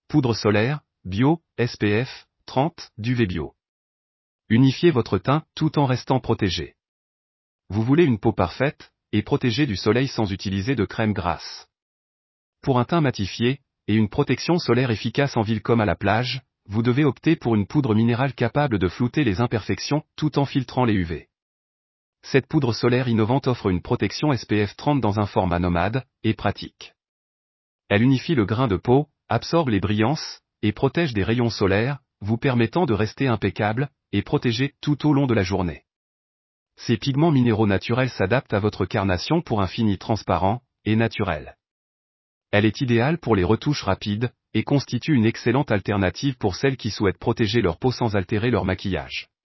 Poudre solaire, bio, SPF, 30, d'UV bio. Unifiez votre teint tout en restant protégé. Vous voulez une peau parfaite, et protégée du soleil sans utiliser de crème grasse. Pour un teint matifié, et une protection solaire efficace en ville comme à la plage, vous devez opter pour une poudre minérale capable de flouter les imperfections tout en filtrant les UV. Cette poudre solaire innovante offre une protection SPF 30 dans un format nomade, et pratique. Elle unifie le grain de peau, absorbe les brillances, et protège des rayons solaires, vous permettant de rester impeccable, et protégé tout au long de la journée. Ces pigments minéraux naturels s'adaptent à votre carnation pour un fini transparent, et naturel. Elle est idéale pour les retouches rapides, et constitue une excellente alternative pour celles qui souhaitent protéger leur peau sans altérer leur maquillage.